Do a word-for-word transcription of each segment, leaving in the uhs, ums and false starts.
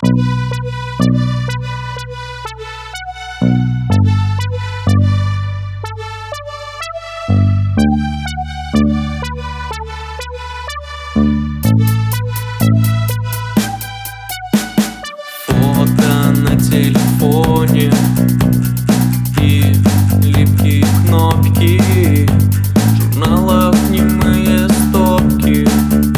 Фото на телефоне и липкие кнопки, в журналах немые стопки.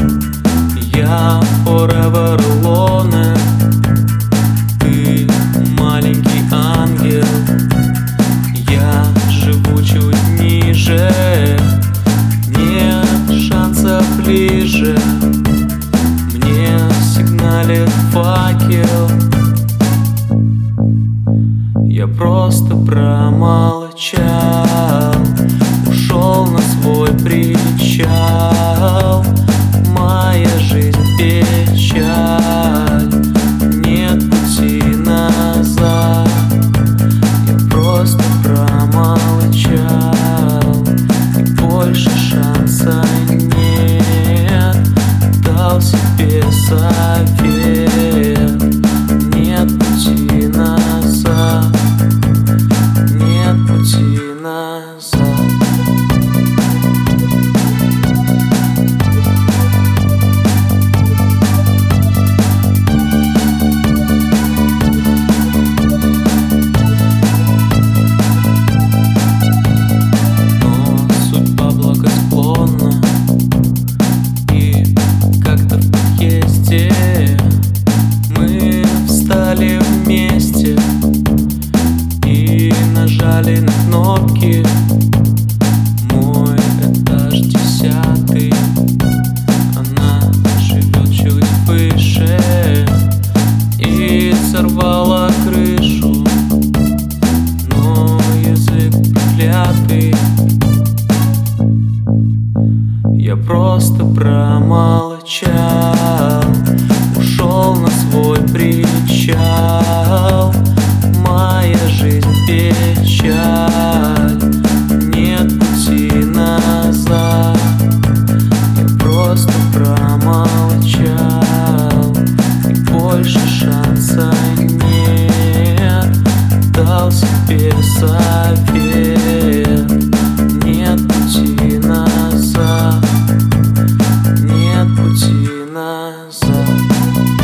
Я forever alone, ты маленький ангел. Я живу чуть ниже, нет шанса ближе. Мне сигналит факел. Я просто промолчал, ушел на свой причал. Моя жизнь печаль, нет пути назад. Я просто промолчал, и больше шанса нет. Дал себе совет, нет пути назад. Нет пути назад. Но судьба благосклонна, и как-то в подъезде мы встали вместе и нажали на кнопки. Мой этаж десятый, она живет чуть выше и сорвала крышу, но язык проклятый. Я просто промолчал, ушел на свой причал. Моя жизнь печаль, нет пути назад. Я просто промолчал, и больше шанса нет. Дал себе совет, нет пути назад. Нет пути назад.